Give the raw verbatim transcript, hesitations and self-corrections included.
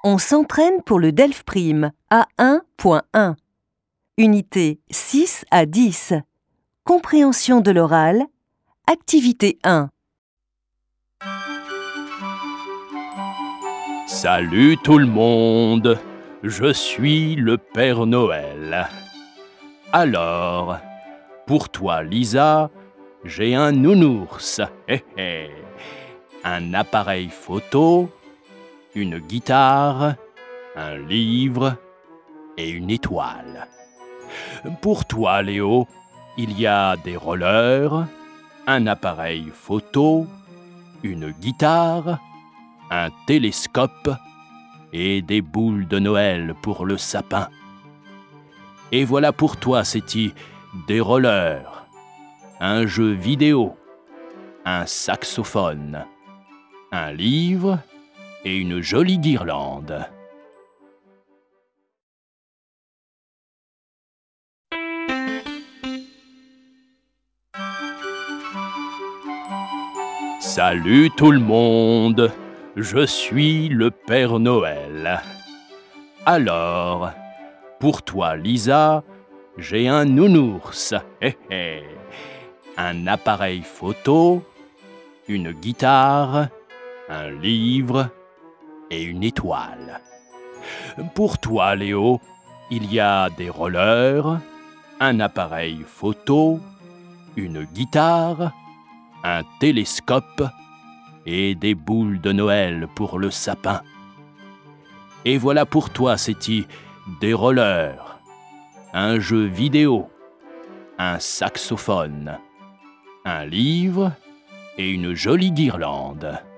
On s'entraîne pour le DELF-Prime A un point un. Unité six à dix. Compréhension de l'oral. Activité un. Salut tout le monde, je suis le Père Noël. Alors, pour toi Lisa, j'ai un nounours, hé hé, un appareil photo, une guitare, un livre et une étoile. Pour toi Léo, il y a des rollers, un appareil photo, une guitare, un télescope et des boules de Noël pour le sapin. Et voilà pour toi, Séti, des rollers, un jeu vidéo, un saxophone, un livre et une jolie guirlande. Salut tout le monde, je suis le Père Noël. Alors, pour toi Lisa, j'ai un nounours, hé hé, un appareil photo, une guitare, un livre et une étoile. Pour toi Léo, il y a des rollers, un appareil photo, une guitare, un télescope et des boules de Noël pour le sapin. Et voilà pour toi, Séti, des rollers, un jeu vidéo, un saxophone, un livre et une jolie guirlande.